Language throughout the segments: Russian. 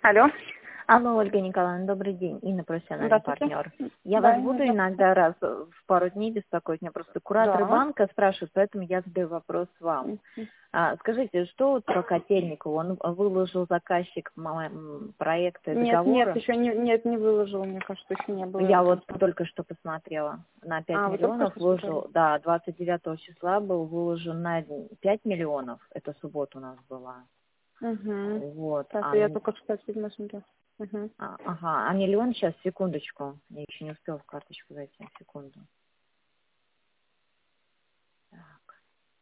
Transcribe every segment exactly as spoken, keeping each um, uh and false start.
Алло. Алло, Ольга Николаевна, добрый день. Инна, профессиональный Здравствуйте. партнер. Я Да, вас буду Инна, иногда раз в пару дней беспокоить. Меня просто кураторы да. банка спрашивают, поэтому я задаю вопрос вам. Мгм. А, скажите, что вот по Котельникову? Он выложил заказчик м, проекта и Нет, нет, договора? еще не, нет, не выложил, мне кажется, еще не было. Я вот этого. только что посмотрела. На пять А, вы только миллионов что смотрели? выложил, да, двадцать девятого числа был выложен на пять миллионов. Это суббота у нас была. Угу. Вот. Так, А я только что седьмой смотрю. Угу. А, ага, а миллион сейчас, секундочку. Я еще не успела в карточку зайти, секунду. Так.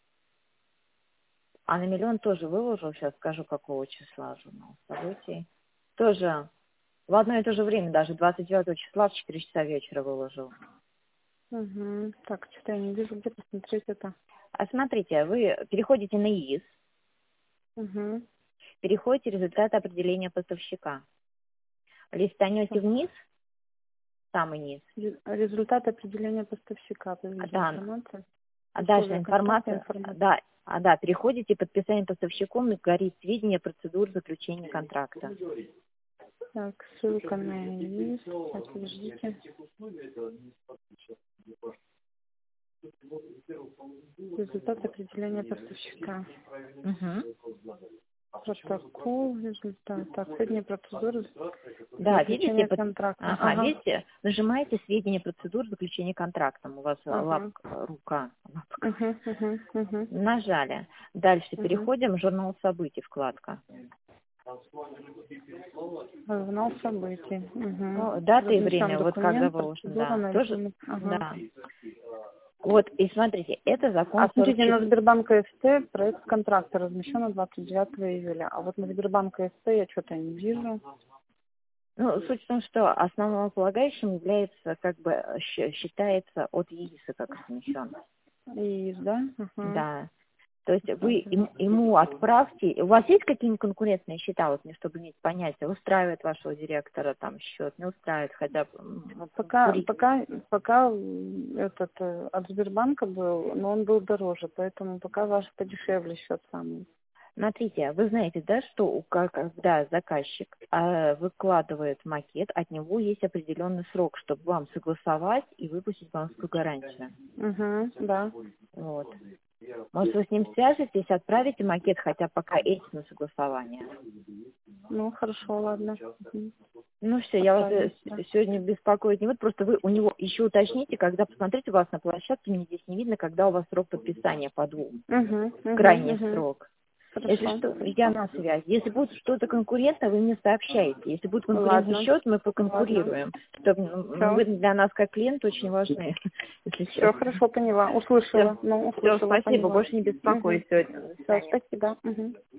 А на миллион тоже выложил, сейчас скажу, какого числа журнал событий. Тоже в одно и то же время, даже двадцать девятого числа в четыре часа вечера выложил. Угу. Так, что-то я не вижу, где посмотреть это. А смотрите, вы переходите на ИИС, Угу. переходите результаты определения поставщика. Листанете вниз, самый низ, Результат определения поставщика. а, Подождите, да, информация. а дальше Условия контракта, информация, информация. да, а, да, переходите подписание поставщиком и горит сведения процедур заключения контракта. Так, ссылка на ИИС. Так, подождите. Результат определения поставщика. Угу. Протокол, результат. Так, сведения процедуры Да, видите, заключения под... контракта. ага, Ага. видите, нажимаете сведения процедур заключения контракта. У вас Ага. лапка, рука, лапка. Угу, угу, угу. Нажали. Дальше Угу. переходим в журнал событий, вкладка. Журнал событий. Угу. Ну, дата и Размещен время, вот когда документ, выложено, процедура да. на Тоже, электронный. Ага. да. Вот, и смотрите, это закон А сорок смотрите, на четыре. Сбербанк АСТ проект контракта размещен двадцать девятого июля. А вот на Сбербанк АСТ я что-то не вижу. Ну, суть в том, что основополагающим является, как бы, щ- считается от ЕИСа как размещен. ИИС, да? Ага. Да. То есть вы им- ему отправьте. У вас есть какие-нибудь конкурентные счета, вот мне, чтобы иметь понятие, устраивает вашего директора там счет, не устраивает, хотя бы м, Пока, курить. пока, пока м, этот э, от Сбербанка был, но он был дороже, поэтому пока ваш подешевле счет самый. Смотрите, вы знаете, да, что у, ка- когда заказчик э, выкладывает макет, от него есть определенный срок, чтобы вам согласовать и выпустить банковскую гарантию. Угу, да. Вот. Может, вы с ним свяжетесь, отправите макет, хотя пока эти на согласование. Ну, хорошо, ладно. Мгм. Ну все, я вас э, Отправим, да. с- сегодня беспокоить не буду, просто вы у него еще уточните, когда посмотрите у вас на площадке, мне здесь не видно, когда у вас срок подписания по двум, Угу, угу, крайний угу. срок. Если Хорошо, что, я хорошо. на связи. Если будет что-то конкурентное, вы мне сообщаете. Если будет конкурентный Ладно, счет, мы ладно. поконкурируем. Чтобы, м, Все, вы для нас как клиент очень важны, если все честно. хорошо, поняла. Все, Услышала, ну, все, услышала, спасибо, поняла. больше не Угу. беспокоюсь сегодня. До Все, свидания. спасибо. Угу.